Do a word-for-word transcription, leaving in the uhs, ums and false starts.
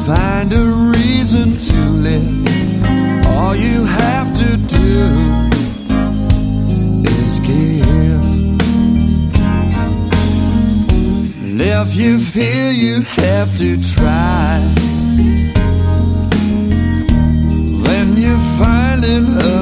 find a reason to live. All you have to do is give. And if you feel you have to try, then you're finding a